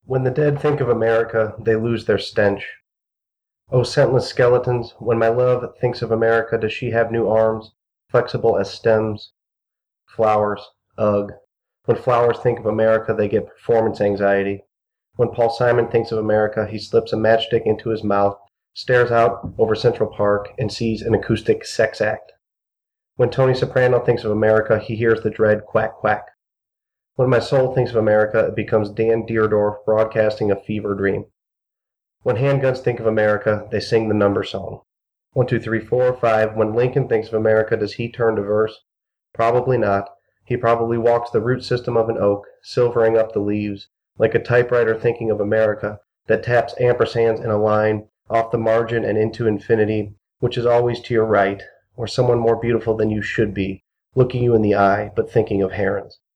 When the dead think of America, they lose their stench. O scentless skeletons, when my love thinks of America, does she have new arms, flexible as stems? Flowers, ugh. When flowers think of America, they get performance anxiety. When Paul Simon thinks of America, he slips a matchstick into his mouth, stares out over Central Park, and sees an acoustic sex act. When Tony Soprano thinks of America, he hears the dread quack quack. When my soul thinks of America, it becomes Dan Deerdorf broadcasting a fever dream. When handguns think of America, they sing the number song. 1, 2, 3, 4, 5. When Lincoln thinks of America, does he turn to verse? Probably not. He probably walks the root system of an oak, silvering up the leaves, like a typewriter thinking of America that taps ampersands in a line off the margin and into infinity, which is always to your right, or someone more beautiful than you should be, looking you in the eye, but thinking of herons.